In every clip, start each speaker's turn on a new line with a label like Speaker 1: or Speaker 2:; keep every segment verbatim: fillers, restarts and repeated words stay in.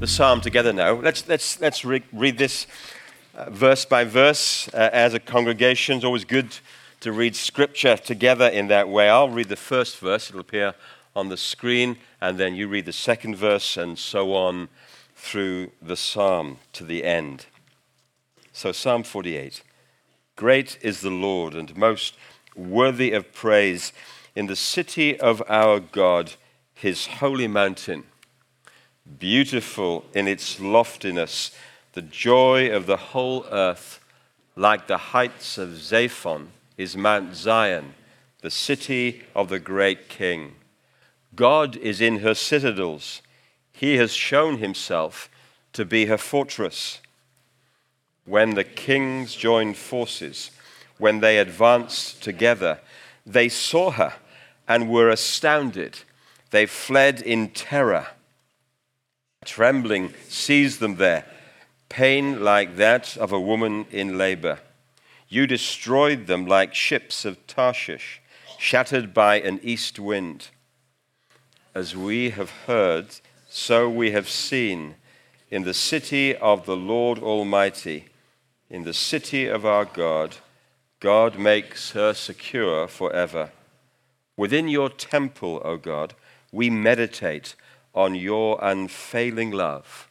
Speaker 1: the psalm together now. Let's let's let's re- read this uh, verse by verse uh, as a congregation. It's always good to read scripture together in that way. I'll read the first verse. It'll appear on the screen, and then you read the second verse, and so on through the psalm to the end. So Psalm forty-eight. Great is the Lord and most worthy of praise in the city of our God, his holy mountain. Beautiful in its loftiness, the joy of the whole earth, like the heights of Zaphon, is Mount Zion, the city of the great King. God is in her citadels. He has shown himself to be her fortress. When the kings joined forces, when they advanced together, they saw her and were astounded. They fled in terror. Trembling seized them there, pain like that of a woman in labor. You destroyed them like ships of Tarshish, shattered by an east wind. As we have heard, so we have seen in the city of the Lord Almighty, in the city of our God. God makes her secure forever. Within your temple, O God, we meditate on your unfailing love.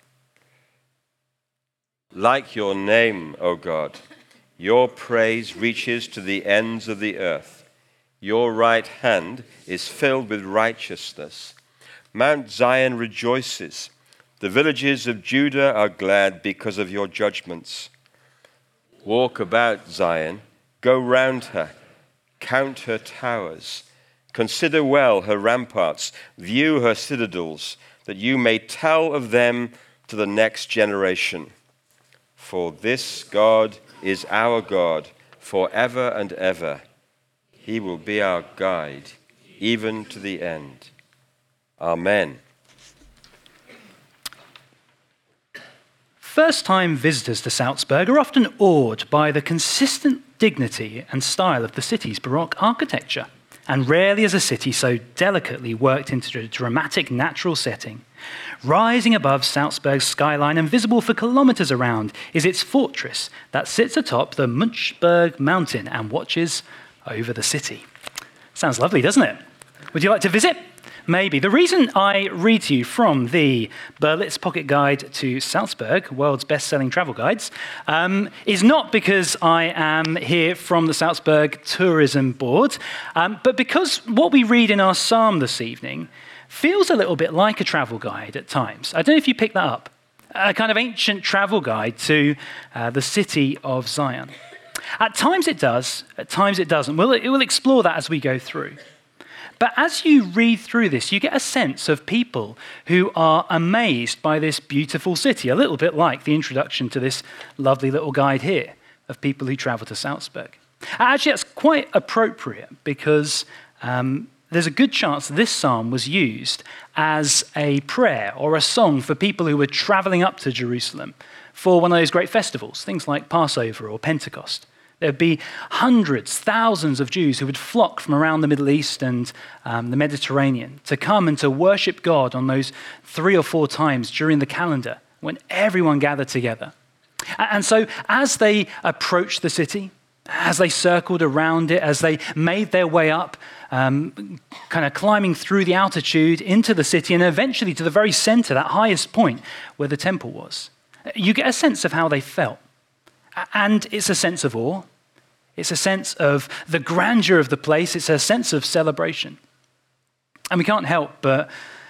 Speaker 1: Like your name, O God, your praise reaches to the ends of the earth. Your right hand is filled with righteousness. Mount Zion rejoices. The villages of Judah are glad because of your judgments. Walk about Zion, go round her, count her towers. Consider well her ramparts, view her citadels, that you may tell of them to the next generation. For this God is our God forever and ever. He will be our guide, even to the end. Amen.
Speaker 2: First-time visitors to Salzburg are often awed by the consistent dignity and style of the city's Baroque architecture. And rarely is a city so delicately worked into a dramatic natural setting. Rising above Salzburg's skyline and visible for kilometers around is its fortress that sits atop the Münchberg mountain and watches over the city. Sounds lovely, doesn't it? Would you like to visit? Maybe. The reason I read to you from the Berlitz Pocket Guide to Salzburg, world's best-selling travel guides, um, is not because I am here from the Salzburg Tourism Board, um, but because what we read in our psalm this evening feels a little bit like a travel guide at times. I don't know if you picked that up. A kind of ancient travel guide to uh, the city of Zion. At times it does, at times it doesn't. We'll, it will explore that as we go through. But as you read through this, you get a sense of people who are amazed by this beautiful city, a little bit like the introduction to this lovely little guide here of people who travel to Salzburg. Actually, that's quite appropriate because um, there's a good chance this psalm was used as a prayer or a song for people who were traveling up to Jerusalem for one of those great festivals, things like Passover or Pentecost. There'd be hundreds, thousands of Jews who would flock from around the Middle East and um, the Mediterranean to come and to worship God on those three or four times during the calendar when everyone gathered together. And so as they approached the city, as they circled around it, as they made their way up, um, kind of climbing through the altitude into the city and eventually to the very center, that highest point where the temple was, you get a sense of how they felt. And it's a sense of awe. It's a sense of the grandeur of the place. It's a sense of celebration. And we can't help but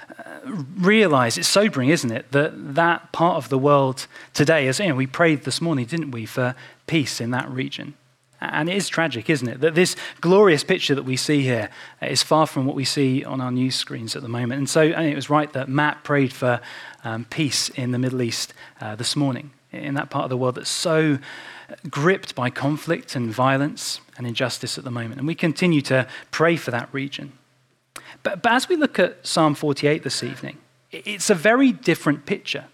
Speaker 2: realize, it's sobering, isn't it, that that part of the world today, as you know, we prayed this morning, didn't we, for peace in that region. And it is tragic, isn't it, that this glorious picture that we see here is far from what we see on our news screens at the moment. And so and it was right that Matt prayed for um, peace in the Middle East uh, this morning, in that part of the world that's so gripped by conflict and violence and injustice at the moment. And we continue to pray for that region. But, but as we look at Psalm forty-eight this evening, it's a very different picture.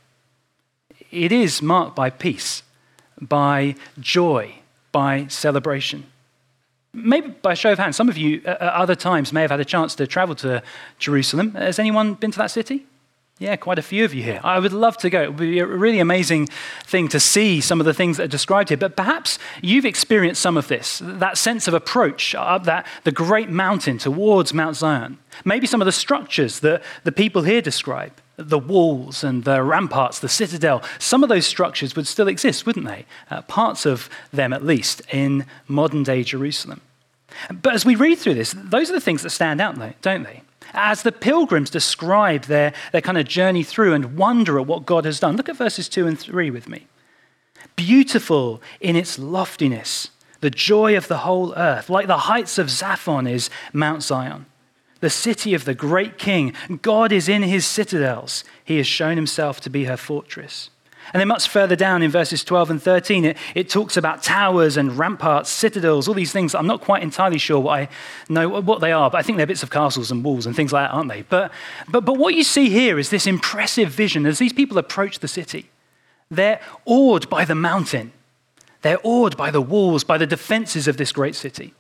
Speaker 2: It is marked by peace, by joy, by celebration. Maybe by show of hands, some of you at other times may have had a chance to travel to Jerusalem. Has anyone been to that city? Yeah, quite a few of you here. I would love to go. It would be a really amazing thing to see some of the things that are described here. But perhaps you've experienced some of this, that sense of approach up that the great mountain towards Mount Zion. Maybe some of the structures that the people here describe, the walls and the ramparts, the citadel. Some of those structures would still exist, wouldn't they? Uh, parts of them, at least, in modern-day Jerusalem. But as we read through this, those are the things that stand out, though, don't they? As the pilgrims describe their, their kind of journey through and wonder at what God has done. Look at verses two and three with me. Beautiful in its loftiness, the joy of the whole earth, like the heights of Zaphon is Mount Zion, the city of the great king. God is in his citadels. He has shown himself to be her fortress. And then much further down in verses twelve and thirteen, it, it talks about towers and ramparts, citadels, all these things. I'm not quite entirely sure what I know what they are, but I think they're bits of castles and walls and things like that, aren't they? But, but, but what you see here is this impressive vision as these people approach the city. They're awed by the mountain. They're awed by the walls, by the defenses of this great city.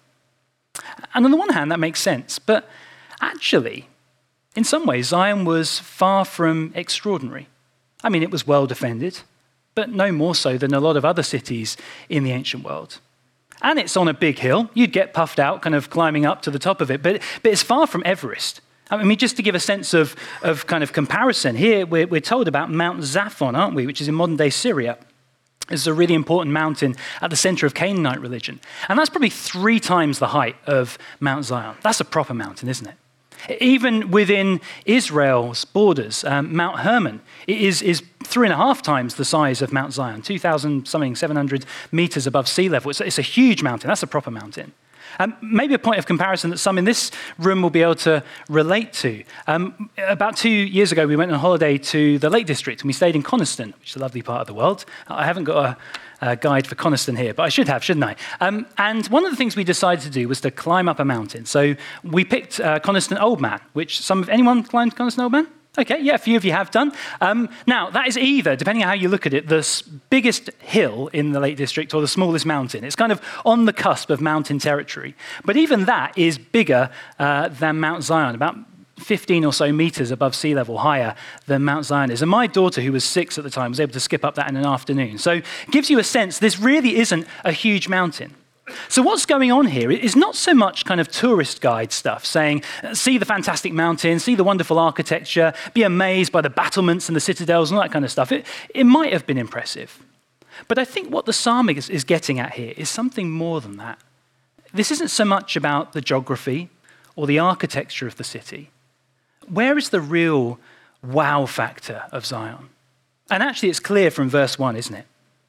Speaker 2: And on the one hand, that makes sense. But actually, in some ways, Zion was far from extraordinary. I mean, it was well defended, but no more so than a lot of other cities in the ancient world. And it's on a big hill. You'd get puffed out kind of climbing up to the top of it, but, but it's far from Everest. I mean, just to give a sense of, of kind of comparison, here we're, we're told about Mount Zaphon, aren't we, which is in modern-day Syria. It's a really important mountain at the center of Canaanite religion. And that's probably three times the height of Mount Zion. That's a proper mountain, isn't it? Even within Israel's borders, um, Mount Hermon is, is three and a half times the size of Mount Zion, two thousand something, seven hundred meters above sea level. It's, it's a huge mountain. That's a proper mountain. Um, maybe a point of comparison that some in this room will be able to relate to. Um, about two years ago, we went on holiday to the Lake District, and we stayed in Coniston, which is a lovely part of the world. I haven't got a, a guide for Coniston here, but I should have, shouldn't I? Um, and one of the things we decided to do was to climb up a mountain. So we picked uh, Coniston Old Man, which some of anyone climbed Coniston Old Man? Okay, yeah, a few of you have done. Um, now, that is either, depending on how you look at it, the s- biggest hill in the Lake District or the smallest mountain. It's kind of on the cusp of mountain territory. But even that is bigger uh, than Mount Zion, about fifteen or so meters above sea level higher than Mount Zion is. And my daughter, who was six at the time, was able to skip up that in an afternoon. So it gives you a sense this really isn't a huge mountain. So what's going on here is not so much kind of tourist guide stuff, saying, see the fantastic mountain, see the wonderful architecture, be amazed by the battlements and the citadels and all that kind of stuff. It, it might have been impressive. But I think what the psalmist is getting at here is something more than that. This isn't so much about the geography or the architecture of the city. Where is the real wow factor of Zion? And actually it's clear from verse one, isn't it?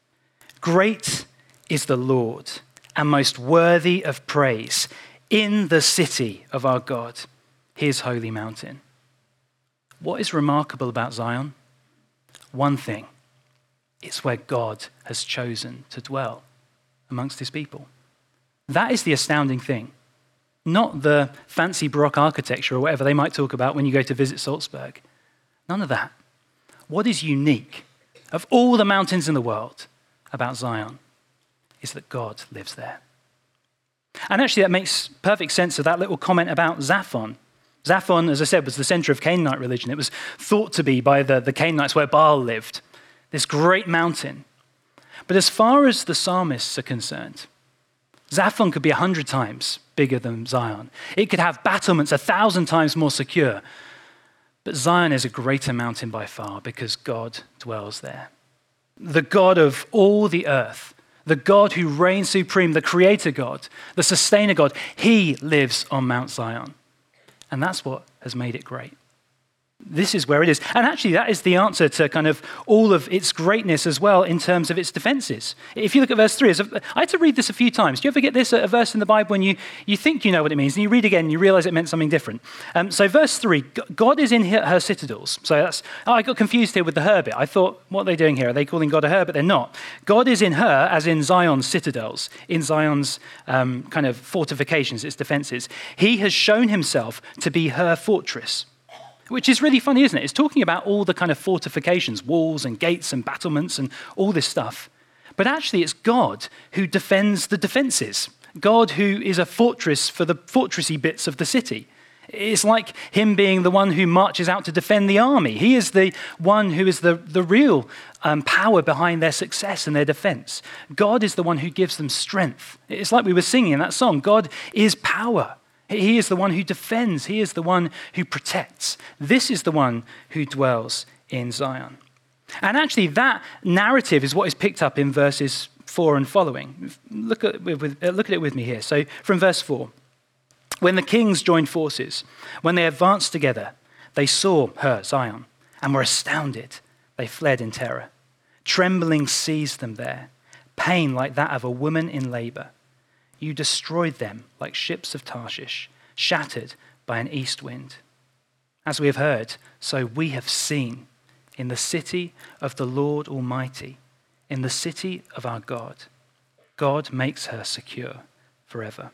Speaker 2: Great is the Lord and most worthy of praise in the city of our God, his holy mountain. What is remarkable about Zion? One thing, it's where God has chosen to dwell amongst his people. That is the astounding thing, not the fancy Baroque architecture or whatever they might talk about when you go to visit Salzburg. None of that. What is unique of all the mountains in the world about Zion is that God lives there. And actually that makes perfect sense of that little comment about Zaphon. Zaphon, as I said, was the center of Canaanite religion. It was thought to be by the, the Canaanites where Baal lived, this great mountain. But as far as the psalmists are concerned, Zaphon could be a hundred times bigger than Zion. It could have battlements a thousand times more secure. But Zion is a greater mountain by far because God dwells there. The God of all the earth, the God who reigns supreme, the creator God, the sustainer God, he lives on Mount Zion. And that's what has made it great. This is where it is. And actually, that is the answer to kind of all of its greatness as well in terms of its defenses. If you look at verse three, I had to read this a few times. Do you ever get this, a verse in the Bible, when you, you think you know what it means, and you read again and you realize it meant something different? Um, so verse three, God is in her, her citadels. So that's, oh, I got confused here with the her bit. I thought, what are they doing here? Are they calling God a her? But they're not. God is in her, as in Zion's citadels, in Zion's um, kind of fortifications, its defenses. He has shown himself to be her fortress. Which is really funny, isn't it? It's talking about all the kind of fortifications, walls and gates and battlements and all this stuff. But actually, it's God who defends the defenses. God who is a fortress for the fortressy bits of the city. It's like him being the one who marches out to defend the army. He is the one who is the, the real um, power behind their success and their defense. God is the one who gives them strength. It's like we were singing in that song. God is power. He is the one who defends. He is the one who protects. This is the one who dwells in Zion. And actually, that narrative is what is picked up in verses four and following. Look at, with, look at it with me here. So from verse four. When the kings joined forces, when they advanced together, they saw her, Zion, and were astounded. They fled in terror. Trembling seized them there, pain like that of a woman in labor. You destroyed them like ships of Tarshish, shattered by an east wind. As we have heard, so we have seen in the city of the Lord Almighty, in the city of our God. God makes her secure forever.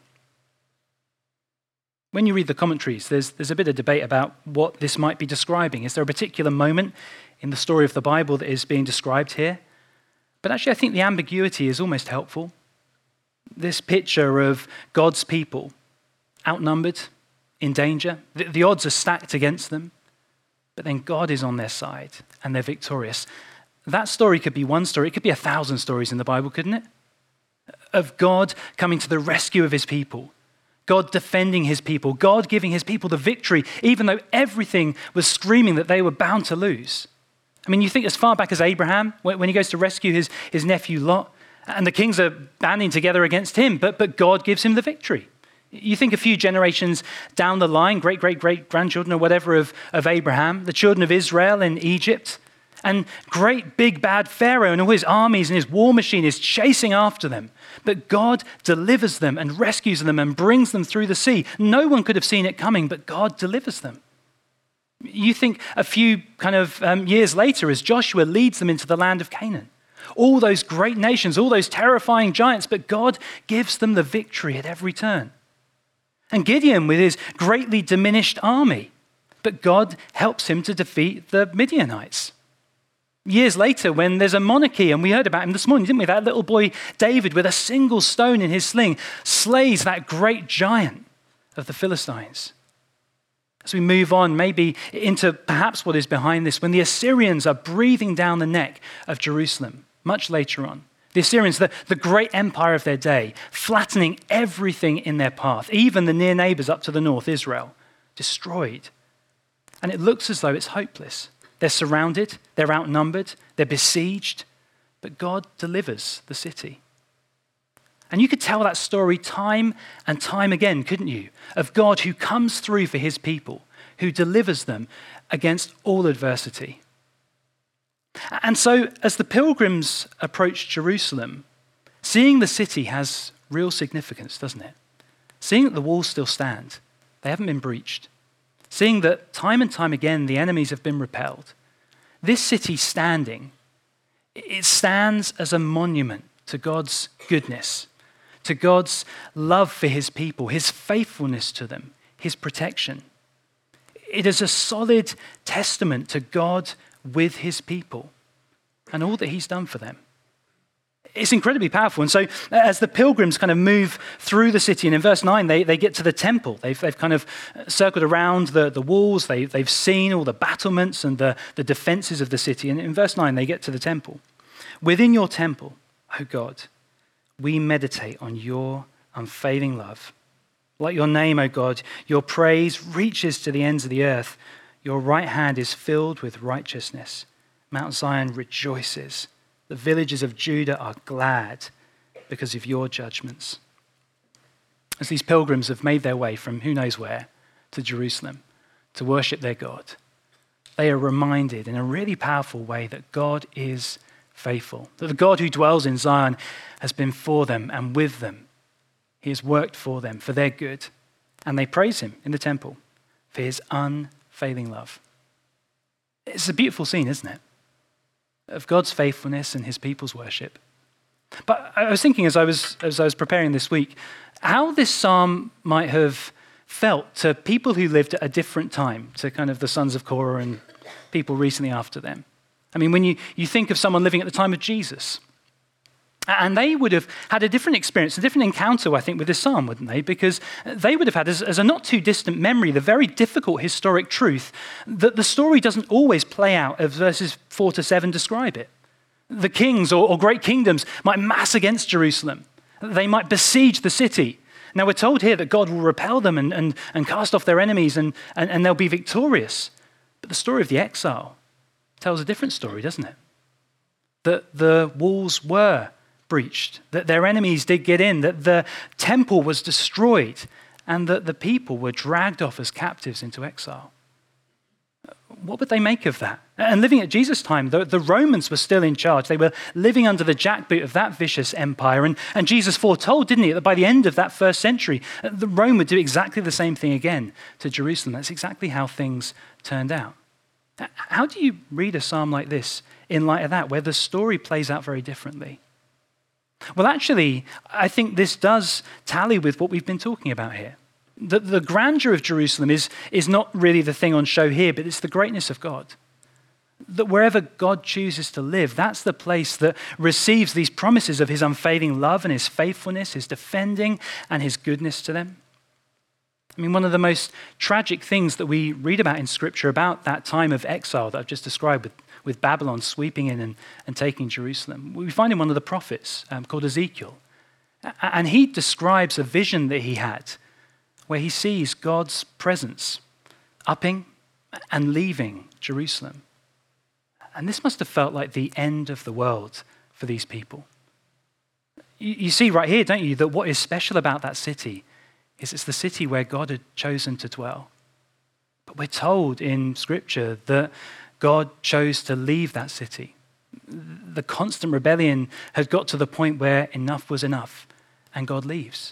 Speaker 2: When you read the commentaries, there's, there's a bit of debate about what this might be describing. Is there a particular moment in the story of the Bible that is being described here? But actually, I think the ambiguity is almost helpful. This picture of God's people outnumbered, in danger. The, the odds are stacked against them, but then God is on their side and they're victorious. That story could be one story. It could be a thousand stories in the Bible, couldn't it? Of God coming to the rescue of his people. God defending his people, God giving his people the victory, even though everything was screaming that they were bound to lose. I mean, you think as far back as Abraham, when he goes to rescue his, his nephew Lot, and the kings are banding together against him, but, but God gives him the victory. You think a few generations down the line, great, great, great grandchildren or whatever of, of Abraham, the children of Israel in Egypt, and great big bad Pharaoh and all his armies and his war machine is chasing after them. But God delivers them and rescues them and brings them through the sea. No one could have seen it coming, but God delivers them. You think a few kind of um, years later as Joshua leads them into the land of Canaan. All those great nations, all those terrifying giants, but God gives them the victory at every turn. And Gideon with his greatly diminished army, but God helps him to defeat the Midianites. Years later, when there's a monarchy, and we heard about him this morning, didn't we? That little boy David, with a single stone in his sling, slays that great giant of the Philistines. As we move on, maybe into perhaps what is behind this, when the Assyrians are breathing down the neck of Jerusalem, much later on. The Assyrians, the, the great empire of their day, flattening everything in their path, even the near neighbors up to the north, Israel, destroyed. And it looks as though it's hopeless. They're surrounded, they're outnumbered, they're besieged, but God delivers the city. And you could tell that story time and time again, couldn't you? Of God who comes through for his people, who delivers them against all adversity. And so as the pilgrims approach Jerusalem, seeing the city has real significance, doesn't it? Seeing that the walls still stand, they haven't been breached. Seeing that time and time again the enemies have been repelled. This city standing, it stands as a monument to God's goodness, to God's love for his people, his faithfulness to them, his protection. It is a solid testament to God with his people and all that he's done for them. It's incredibly powerful. And so as the pilgrims kind of move through the city, and in verse nine, they, they get to the temple. They've, they've kind of circled around the, the walls. They, they've seen all the battlements and the, the defenses of the city. And in verse nine, they get to the temple. Within your temple, O God, we meditate on your unfailing love. Like your name, O God, your praise reaches to the ends of the earth. Your right hand is filled with righteousness. Mount Zion rejoices. The villages of Judah are glad because of your judgments. As these pilgrims have made their way from who knows where to Jerusalem to worship their God, they are reminded in a really powerful way that God is faithful, that the God who dwells in Zion has been for them and with them. He has worked for them, for their good, and they praise him in the temple for his unfailing love. It's a beautiful scene, isn't it? Of God's faithfulness and his people's worship. But I was thinking as I was as I was preparing this week, how this psalm might have felt to people who lived at a different time, to kind of the sons of Korah and people recently after them. I mean, when you, you think of someone living at the time of Jesus, And they would have had a different experience, a different encounter, I think, with this psalm, wouldn't they? Because they would have had, as, as a not too distant memory, the very difficult historic truth that the story doesn't always play out as verses four to seven describe it. The kings or, or great kingdoms might mass against Jerusalem. They might besiege the city. Now, we're told here that God will repel them and, and, and cast off their enemies and, and, and they'll be victorious. But the story of the exile tells a different story, doesn't it? That the walls were breached, that their enemies did get in, that the temple was destroyed, and that the people were dragged off as captives into exile. What would they make of that? And living at Jesus' time, the, the Romans were still in charge. They were living under the jackboot of that vicious empire. And, and Jesus foretold, didn't he, that by the end of that first century, the Rome would do exactly the same thing again to Jerusalem. That's exactly how things turned out. How do you read a psalm like this in light of that, where the story plays out very differently? Well, actually, I think this does tally with what we've been talking about here. The, the grandeur of Jerusalem is, is not really the thing on show here, but it's the greatness of God. That wherever God chooses to live, that's the place that receives these promises of his unfailing love and his faithfulness, his defending and his goodness to them. I mean, one of the most tragic things that we read about in Scripture about that time of exile that I've just described with, with Babylon sweeping in and, and taking Jerusalem, we find in one of the prophets um, called Ezekiel. And he describes a vision that he had where he sees God's presence upping and leaving Jerusalem. And this must have felt like the end of the world for these people. You, you see right here, don't you, that what is special about that city is it's the city where God had chosen to dwell. But we're told in Scripture that God chose to leave that city. The constant rebellion had got to the point where enough was enough, and God leaves.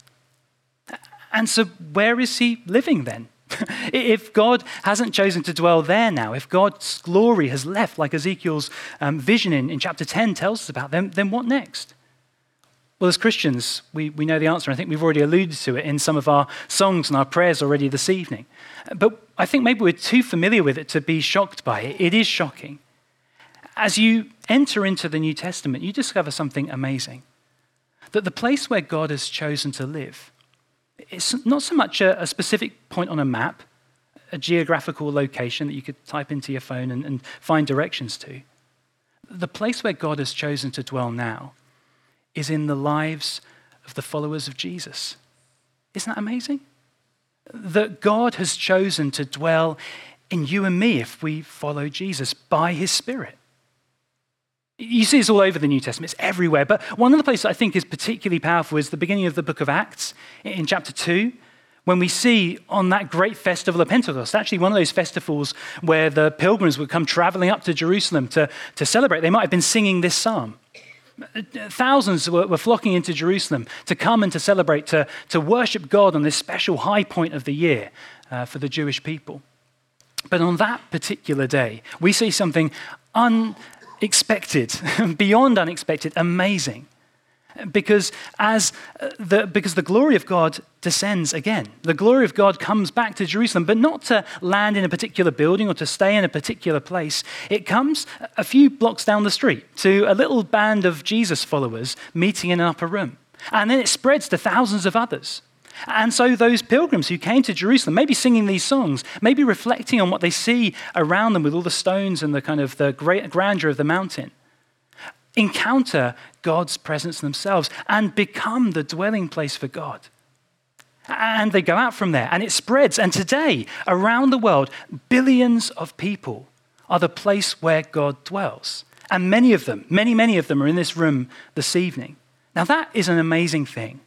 Speaker 2: And so where is he living then? If God hasn't chosen to dwell there now, if God's glory has left, like Ezekiel's um, vision in, in chapter ten tells us about, then, then what next? Well, as Christians, we, we know the answer. I think we've already alluded to it in some of our songs and our prayers already this evening. But I think maybe we're too familiar with it to be shocked by it. It is shocking. As you enter into the New Testament, you discover something amazing. That the place where God has chosen to live, it's not so much a, a specific point on a map, a geographical location that you could type into your phone and, and find directions to. The place where God has chosen to dwell now is in the lives of the followers of Jesus. Isn't that amazing? That God has chosen to dwell in you and me if we follow Jesus by his Spirit. You see this all over the New Testament. It's everywhere. But one of the places I think is particularly powerful is the beginning of the book of Acts in chapter two, when we see on that great festival of Pentecost, actually one of those festivals where the pilgrims would come traveling up to Jerusalem to, to celebrate. They might have been singing this psalm. Thousands were, were flocking into Jerusalem to come and to celebrate, to, to worship God on this special high point of the year uh, for the Jewish people. But on that particular day, we see something unexpected, beyond unexpected, amazing. Because as the because the glory of God descends again. The glory of God comes back to Jerusalem, but not to land in a particular building or to stay in a particular place. It comes a few blocks down the street to a little band of Jesus followers meeting in an upper room. And then it spreads to thousands of others. And so those pilgrims who came to Jerusalem, maybe singing these songs, maybe reflecting on what they see around them with all the stones and the kind of the great grandeur of the mountain, encounter God's presence themselves and become the dwelling place for God. And they go out from there and it spreads. And today, around the world, billions of people are the place where God dwells. And many of them, many, many of them are in this room this evening. Now that is an amazing thing.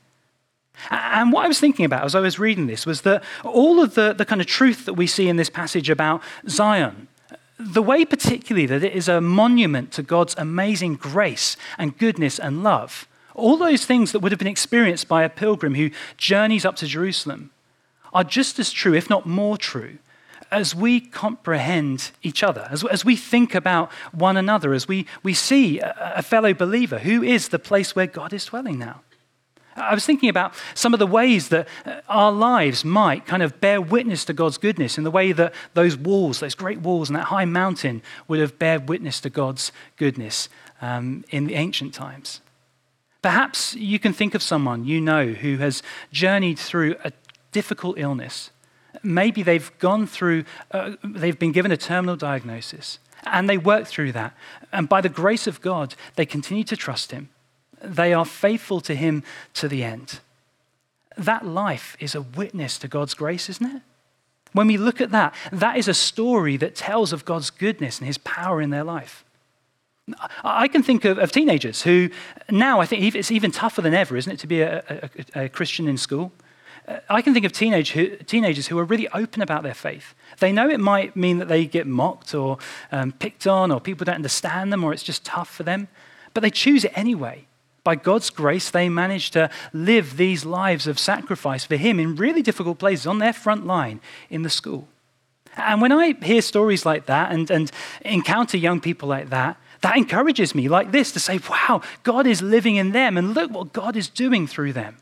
Speaker 2: And what I was thinking about as I was reading this was that all of the, the kind of truth that we see in this passage about Zion, the way particularly that it is a monument to God's amazing grace and goodness and love, all those things that would have been experienced by a pilgrim who journeys up to Jerusalem are just as true, if not more true, as we comprehend each other, as, as we think about one another, as we, we see a, a fellow believer who is the place where God is dwelling now. I was thinking about some of the ways that our lives might kind of bear witness to God's goodness in the way that those walls, those great walls and that high mountain would have bared witness to God's goodness um, in the ancient times. Perhaps you can think of someone you know who has journeyed through a difficult illness. Maybe they've gone through, uh, they've been given a terminal diagnosis, and they work through that. And by the grace of God, they continue to trust him. They are faithful to him to the end. That life is a witness to God's grace, isn't it? When we look at that, that is a story that tells of God's goodness and his power in their life. I can think of, of teenagers who now, I think it's even tougher than ever, isn't it, to be a, a, a Christian in school? I can think of teenage who, teenagers who are really open about their faith. They know it might mean that they get mocked or um, picked on, or people don't understand them, or it's just tough for them, but they choose it anyway. By God's grace, they manage to live these lives of sacrifice for him in really difficult places on their front line in the school. And when I hear stories like that and, and encounter young people like that, that encourages me like this to say, wow, God is living in them, and look what God is doing through them.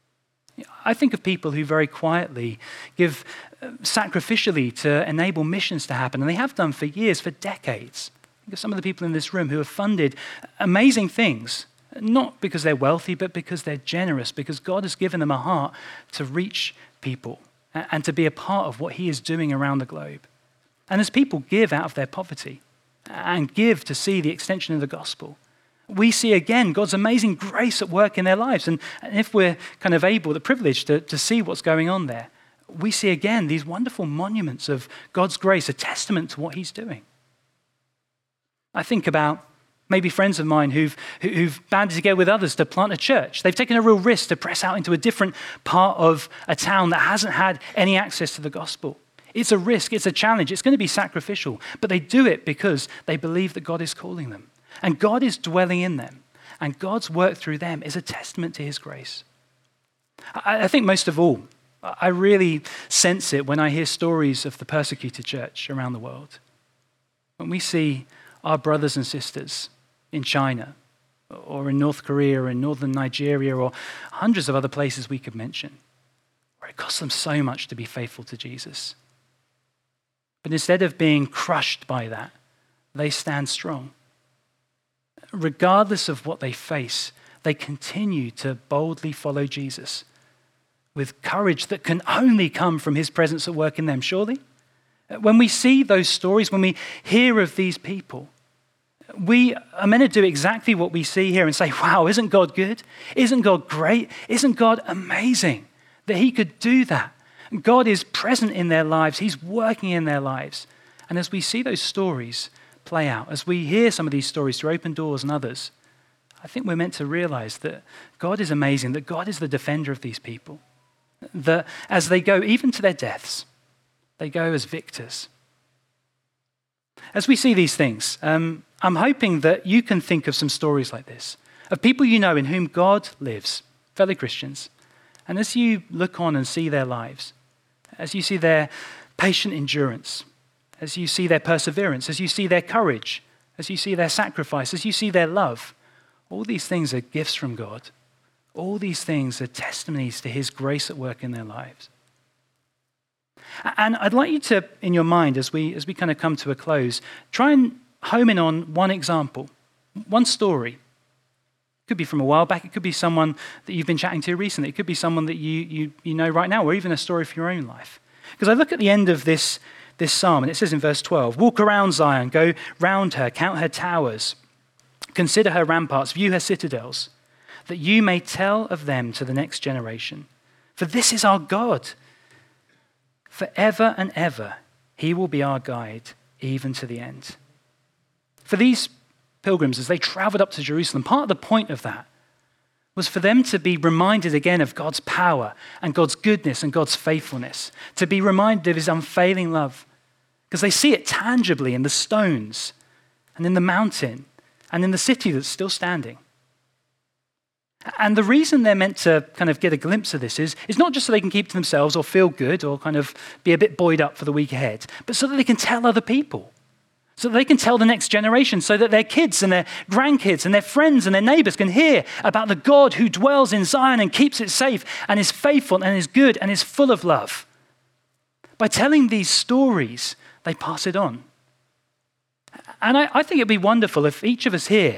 Speaker 2: I think of people who very quietly give sacrificially to enable missions to happen, and they have done for years, for decades. Think of some of the people in this room who have funded amazing things, not because they're wealthy, but because they're generous, because God has given them a heart to reach people and to be a part of what he is doing around the globe. And as people give out of their poverty and give to see the extension of the gospel, we see again God's amazing grace at work in their lives. And, and if we're kind of able, the privilege to, to see what's going on there, we see again these wonderful monuments of God's grace, a testament to what he's doing. I think about maybe friends of mine who've, who've banded together with others to plant a church. They've taken a real risk to press out into a different part of a town that hasn't had any access to the gospel. It's a risk, it's a challenge, it's going to be sacrificial, but they do it because they believe that God is calling them. And God is dwelling in them. And God's work through them is a testament to his grace. I, I think most of all, I really sense it when I hear stories of the persecuted church around the world. When we see our brothers and sisters in China or in North Korea or in northern Nigeria or hundreds of other places we could mention, where it costs them so much to be faithful to Jesus. But instead of being crushed by that, they stand strong. Regardless of what they face, they continue to boldly follow Jesus with courage that can only come from his presence at work in them, surely? When we see those stories, when we hear of these people, we are meant to do exactly what we see here and say, wow, isn't God good? Isn't God great? Isn't God amazing that he could do that? God is present in their lives. He's working in their lives. And as we see those stories play out, as we hear some of these stories through Open Doors and others, I think we're meant to realize that God is amazing, that God is the defender of these people, that as they go even to their deaths, they go as victors. As we see these things, um, I'm hoping that you can think of some stories like this, of people you know in whom God lives, fellow Christians, and as you look on and see their lives, as you see their patient endurance, as you see their perseverance, as you see their courage, as you see their sacrifice, as you see their love, all these things are gifts from God. All these things are testimonies to his grace at work in their lives. And I'd like you to, in your mind, as we as we kind of come to a close, try and home in on one example, one story. It could be from a while back. It could be someone that you've been chatting to recently. It could be someone that you you, you know right now, or even a story from your own life. Because I look at the end of this This psalm, and it says in verse twelve, walk around Zion, go round her, count her towers, consider her ramparts, view her citadels, that you may tell of them to the next generation. For this is our God. Forever and ever, he will be our guide, even to the end. For these pilgrims, as they traveled up to Jerusalem, part of the point of that was for them to be reminded again of God's power and God's goodness and God's faithfulness, to be reminded of his unfailing love, because they see it tangibly in the stones and in the mountain and in the city that's still standing. And the reason they're meant to kind of get a glimpse of this is, is not just so they can keep to themselves or feel good or kind of be a bit buoyed up for the week ahead, but so that they can tell other people. So that they can tell the next generation, so that their kids and their grandkids and their friends and their neighbors can hear about the God who dwells in Zion and keeps it safe and is faithful and is good and is full of love. By telling these stories, they pass it on. And I, I think it'd be wonderful if each of us here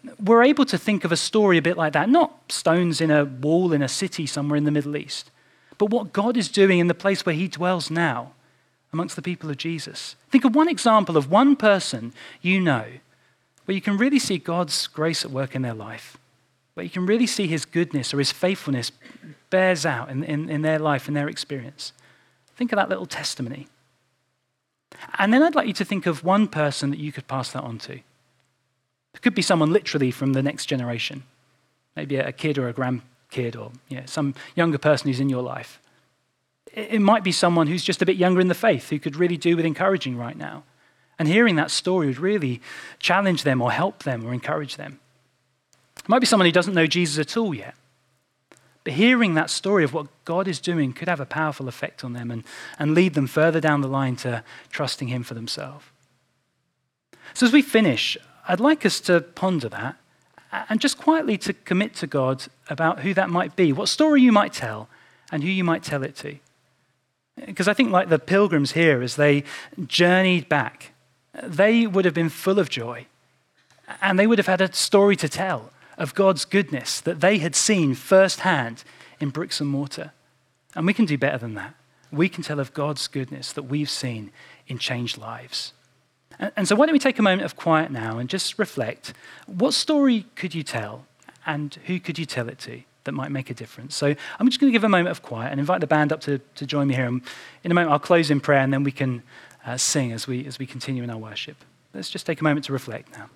Speaker 2: we're able to think of a story a bit like that, not stones in a wall in a city somewhere in the Middle East, but what God is doing in the place where he dwells now amongst the people of Jesus. Think of one example of one person you know where you can really see God's grace at work in their life, where you can really see his goodness or his faithfulness bears out in, in, in their life, in their experience. Think of that little testimony. And then I'd like you to think of one person that you could pass that on to. It could be someone literally from the next generation, maybe a kid or a grandkid or you know, some younger person who's in your life. It might be someone who's just a bit younger in the faith who could really do with encouraging right now. And hearing that story would really challenge them or help them or encourage them. It might be someone who doesn't know Jesus at all yet. But hearing that story of what God is doing could have a powerful effect on them and, and lead them further down the line to trusting him for themselves. So as we finish, I'd like us to ponder that and just quietly to commit to God about who that might be, what story you might tell and who you might tell it to. Because I think like the pilgrims here, as they journeyed back, they would have been full of joy and they would have had a story to tell of God's goodness that they had seen firsthand in bricks and mortar. And we can do better than that. We can tell of God's goodness that we've seen in changed lives. And, and so why don't we take a moment of quiet now and just reflect, what story could you tell and who could you tell it to that might make a difference? So I'm just going to give a moment of quiet and invite the band up to, to join me here. And in a moment I'll close in prayer and then we can uh, sing as we, as we continue in our worship. Let's just take a moment to reflect now.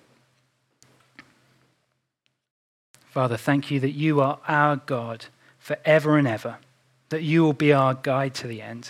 Speaker 2: Father, thank you that you are our God forever and ever, that you will be our guide to the end.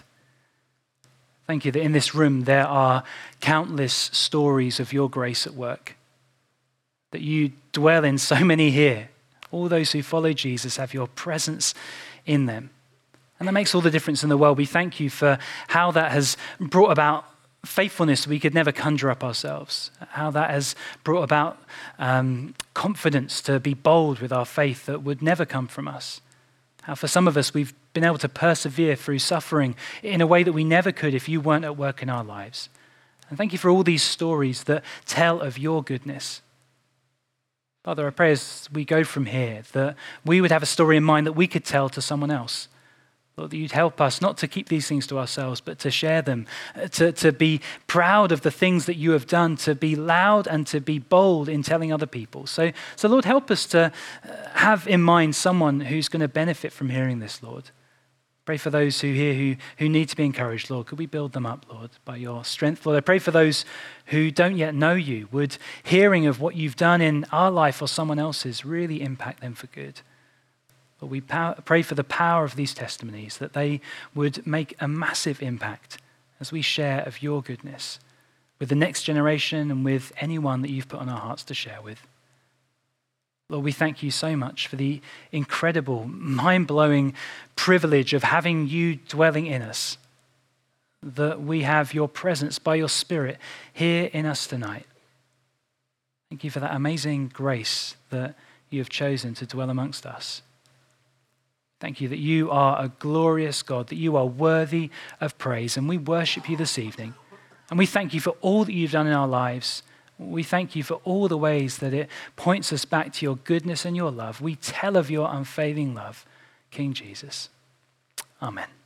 Speaker 2: Thank you that in this room there are countless stories of your grace at work, that you dwell in so many here. All those who follow Jesus have your presence in them. And that makes all the difference in the world. We thank you for how that has brought about faithfulness we could never conjure up ourselves, how that has brought about um, confidence to be bold with our faith that would never come from us. How for some of us we've been able to persevere through suffering in a way that we never could if you weren't at work in our lives. And thank you for all these stories that tell of your goodness. Father, I pray as we go from here that we would have a story in mind that we could tell to someone else. Lord, that you'd help us not to keep these things to ourselves, but to share them, to, to be proud of the things that you have done, to be loud and to be bold in telling other people. So, so Lord, help us to have in mind someone who's going to benefit from hearing this, Lord. Pray for those who hear who, who need to be encouraged, Lord. Could we build them up, Lord, by your strength? Lord, I pray for those who don't yet know you. Would hearing of what you've done in our life or someone else's really impact them for good? But we pray for the power of these testimonies, that they would make a massive impact as we share of your goodness with the next generation and with anyone that you've put on our hearts to share with. Lord, we thank you so much for the incredible, mind-blowing privilege of having you dwelling in us, that we have your presence by your Spirit here in us tonight. Thank you for that amazing grace that you have chosen to dwell amongst us. Thank you that you are a glorious God, that you are worthy of praise, and we worship you this evening. And we thank you for all that you've done in our lives. We thank you for all the ways that it points us back to your goodness and your love. We tell of your unfailing love, King Jesus. Amen.